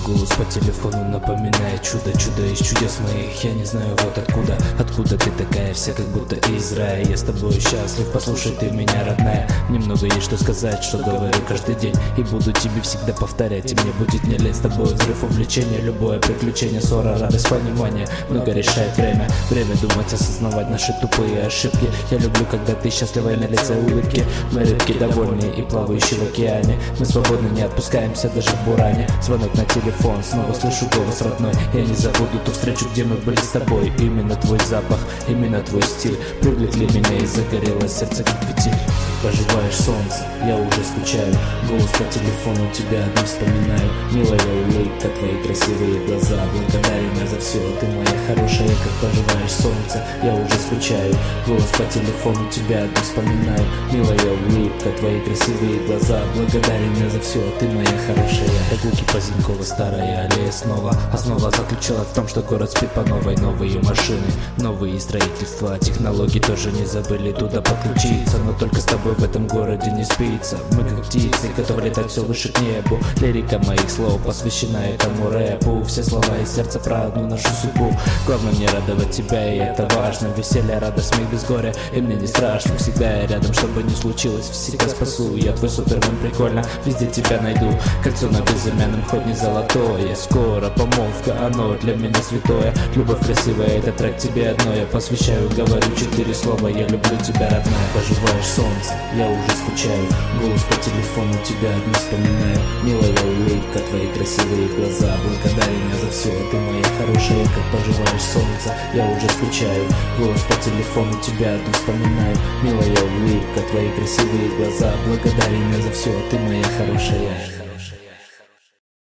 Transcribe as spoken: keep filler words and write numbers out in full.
Голос по телефону напоминает чудо, чудо из чудес моих. Я не знаю вот откуда, откуда ты такая, вся как будто из рая. Я с тобой счастлив, послушай ты меня, родная. Немного есть что сказать, что говорю каждый день, и буду тебе всегда повторять. И мне будет не лень с тобой взрыв увлечения, любое приключение, ссора, радость, понимание. Много решает время, время думать, осознавать наши тупые ошибки. Я люблю, когда ты счастливая, на лице улыбки. Мы рыбки довольные и плавающие в океане. Мы свободны, не отпускаемся даже в буране. Звонок на телефон, снова слышу голос родной. Я не забуду ту встречу, где мы были с тобой. Именно твой запах, именно твой стиль привлекли меня, и загорелось сердце как фитиль. Поживаешь солнце, я уже скучаю. Голос по телефону, тебя одну вспоминаю. Милая улыбка, твои красивые глаза. Благодарен я за все, ты моя хорошая. Как поживаешь солнце, я уже скучаю. Голос по телефону, тебя одну вспоминаю. Милая улыбка, твои красивые глаза. Благодарен я за все, ты моя хорошая. Прогулки по Зиньково, старая аллея снова. Основа заключалась в том, что город спит по новой. Новые машины, новые строительства. Технологии тоже не забыли туда подключиться. Но только с тобой в этом городе не спится. Мы как птицы, которые летают все выше к небу. Лирика моих слов посвящена этому рэпу. Все слова из сердца про одну нашу судьбу. Главное мне радовать тебя, и это важно. Веселье, радость, смех без горя, и мне не страшно. Всегда я рядом, чтобы не случилось, всегда спасу. Я твой супермен, прикольно, везде тебя найду. Кольцо на безымянном, хоть не золотое. Скоро помолвка, оно для меня святое. Любовь красивая, это трек тебе одно. Я посвящаю, говорю четыре слова. Я люблю тебя, родная. Поживаешь солнце, я уже скучаю. Голос по телефону, тебя одну вспоминаю. Милая улыбка, твои красивые глаза. Благодарен я за все, ты моя хорошая. Как поживаешь солнце, я уже скучаю. Голос по телефону, тебя одну вспоминаю. Милая улыбка, твои красивые глаза. Благодарен я за все, ты моя хорошая.